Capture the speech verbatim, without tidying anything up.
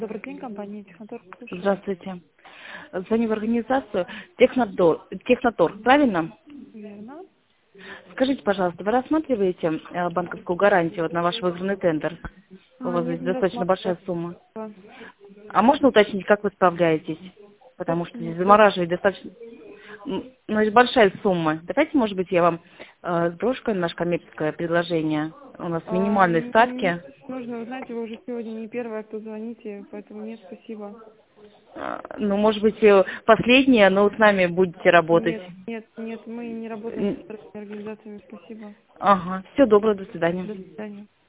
Добрый день, компания Техноторг. Слушаю. Здравствуйте. Звоню в организацию Технотор, Техноторг, правильно? Верно. Скажите, пожалуйста, вы рассматриваете э, банковскую гарантию вот на ваш выигранный тендер? У А, вас нет, здесь не достаточно большая рассматривала. сумма. А можно уточнить, как вы справляетесь? Потому что Точно. здесь замораживать достаточно... м, Ну, это большая сумма. Давайте, может быть, я вам э, сброшу наше коммерческое предложение. У нас А, минимальные м, мне ставки. нужно узнать, вы уже сегодня не первая, кто звоните, поэтому нет, спасибо. Э, Ну, может быть, э, последние, но с нами будете работать. Нет, нет, нет, мы не работаем Н- с такими организациями, спасибо. Ага. Все доброго, до свидания. До свидания.